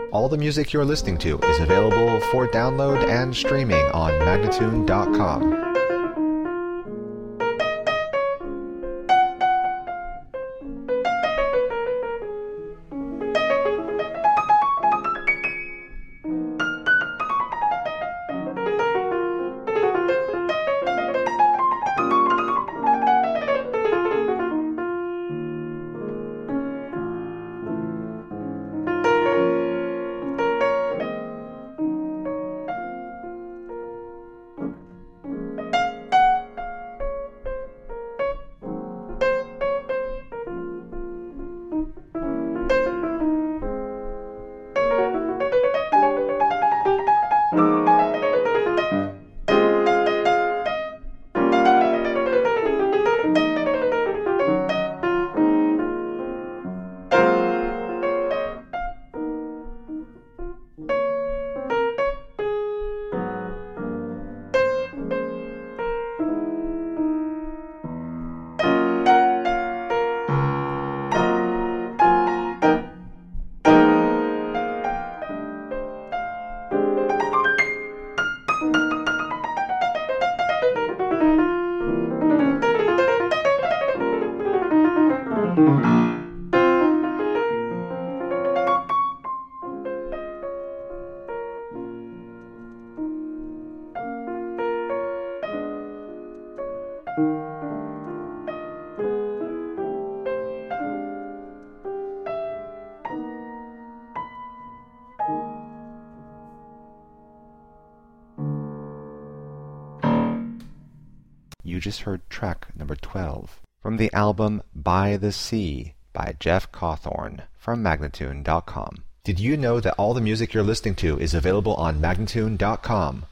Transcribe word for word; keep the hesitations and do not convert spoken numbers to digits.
All the music you're listening to is available for download and streaming on Magnatune dot com. You just heard track number twelve from the album By the Sea by Jeff Cawthorne from Magnatune dot com. Did you know that all the music you're listening to is available on Magnatune dot com?